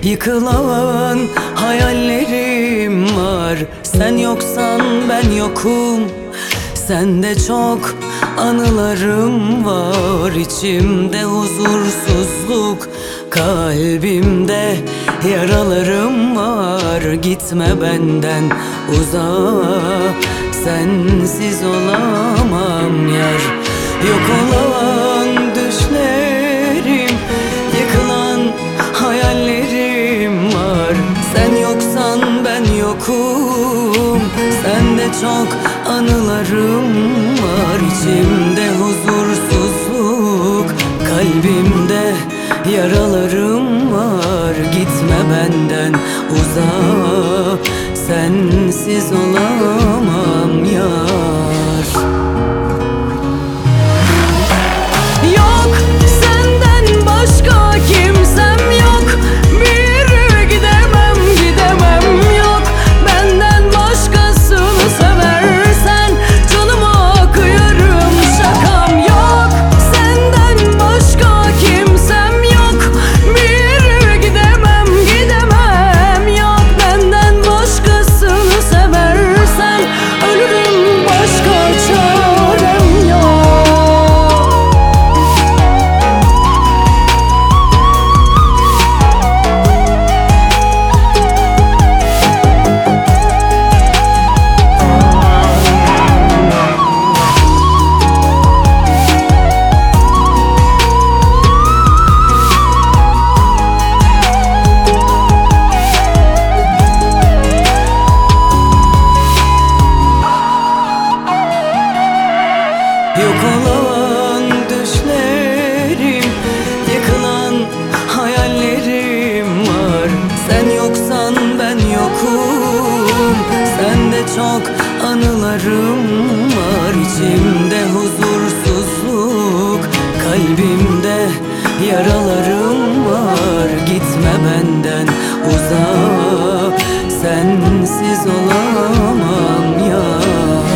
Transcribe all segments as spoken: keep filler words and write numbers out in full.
Yıkılan hayallerim var. Sen yoksan ben yokum. Sende çok anılarım var. İçimde huzursuzluk, kalbimde yaralarım var. Gitme benden uzağa, sensiz olamam yar. Yok olan düşlerim, yıkılan hayallerim var. Sen yoksan ben yokum. Sende çok anılarım var. İçimde huzursuzluk, kalbimde yaralarım var. Gitme benden uzağa, sensiz olamam yar. Yok senden başka kimsem yok. Bir yere gidemem gidemem yok. Benden başkasını seversen canıma kıyarım, şakam yok. Senden başka kimsem yok. Bir yere gidemem gidemem yok. Benden başkasını seversen ölürüm, başka çarem yok. Yok olan düşlerim, yıkılan hayallerim var. Sen yoksan ben yokum. Sende çok anılarım var. İçimde huzursuzluk, kalbimde yaralarım var. Gitme benden uzağa, sensiz olamam yar.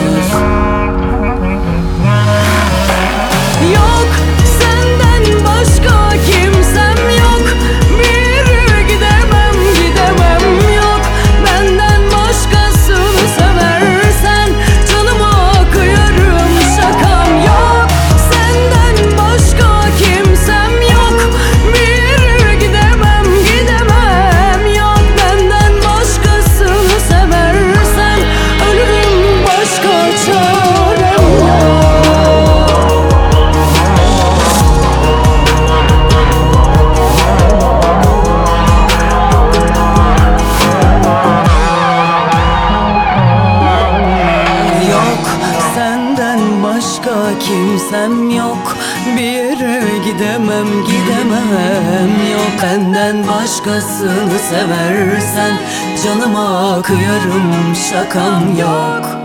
Yok senden başka kimsem yok. Bir yere gidemem gidemem yok. Benden başkasını seversen canıma kıyarım, şakam yok. Senden başka kimsem yok. Bir yere gidemem gidemem yok. Benden başkasını seversen ölürüm, başka çarem yok. Senden başka kimsem yok. Bir yere gidemem gidemem yok. Benden başkasını seversen canıma kıyarım, şakam yok.